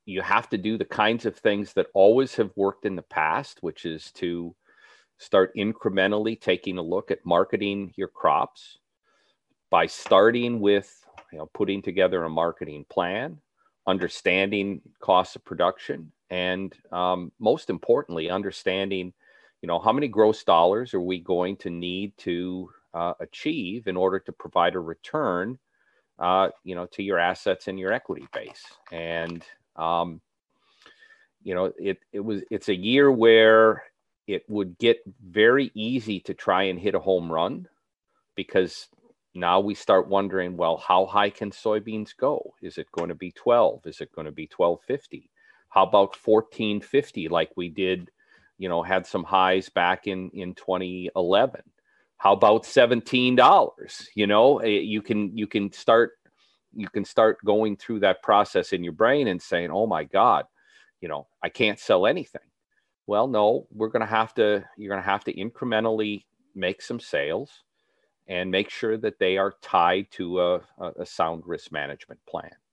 you have to do the kinds of things that always have worked in the past, which is to start incrementally taking a look at marketing your crops by starting with, putting together a marketing plan, understanding costs of production, and most importantly, understanding, how many gross dollars are we going to need to achieve in order to provide a return, to your assets and your equity base. And it's a year where it would get very easy to try and hit a home run, because now we start wondering, well, how high can soybeans go? Is it going to be 12? Is it going to be 12.50? How about 14.50 like we did, had some highs back in 2011? How about $17? You can start going through that process in your brain and saying, oh my God, I can't sell anything. Well, no, you're going to have to incrementally make some sales and make sure that they are tied to a sound risk management plan.